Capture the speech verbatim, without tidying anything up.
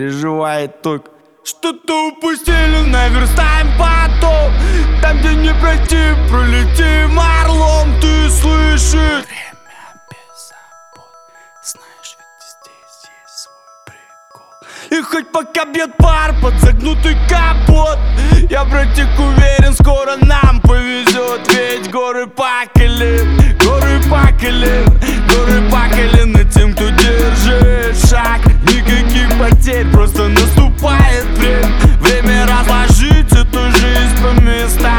Переживает только, что-то упустили, наверстаем потом. Там, где не пройти, пролетим орлом, ты слышишь? Время без забот, знаешь, ведь здесь есть свой прикол. И хоть пока бьет пар под загнутый кап,